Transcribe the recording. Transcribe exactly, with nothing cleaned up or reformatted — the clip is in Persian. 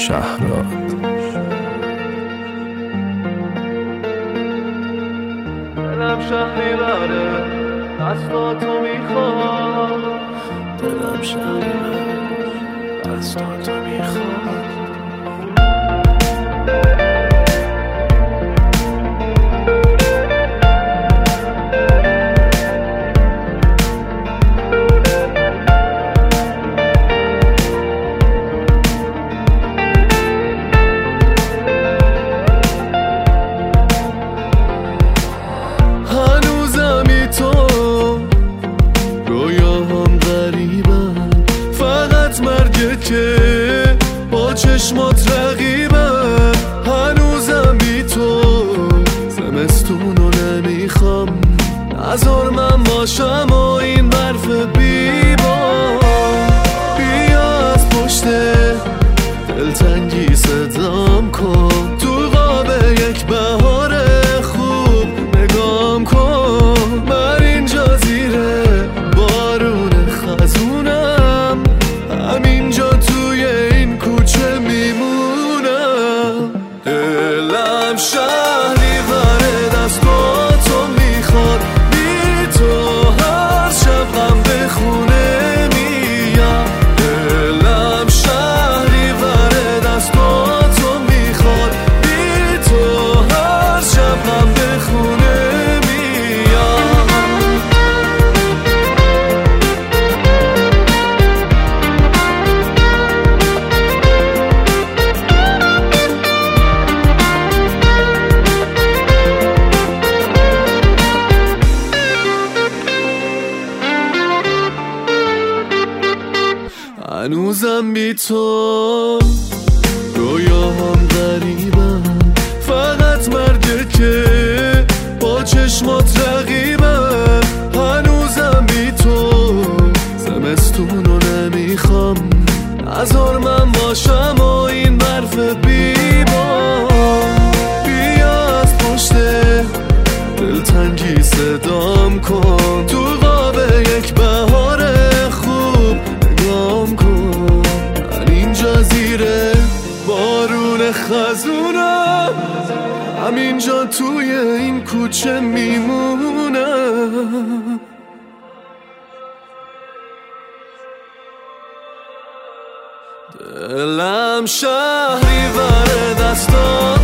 شهرات. دلم شهری بره دستاتو میخواد، دلم شهری بره دستاتو میخواد. که با چشمات رقیبه، هنوزم بی تو زمستونو نمیخوام، نذار من باشم و این برف بیبام. بیا از پشت دلتنگی صدام کن، تو قاب یک بهار خوب نگام کن. من اینجا زیره بارون خزونم، همینجا توی این کوچه میمونم. دلم شهری بره دستاتو میخواد، بی تو هر شب غم به خونه میام. دلم شهری بره دستاتو میخواد، بی تو هر شب غم به خونه میام. هنوزم بی تو رویاهام غریبم، فقط مرگه که با چشمات رقیبم. هنوزم بی تو زمستونو نمیخوام، نذار من باشم و این برف بیبام. بیا از پشت دلتنگی صدام کن، تو قاب یک بهار خوب نگام کن. من اینجا زیره بارون خزونم، همینجا توی این کوچه میمونم. دلم شهری بره دستات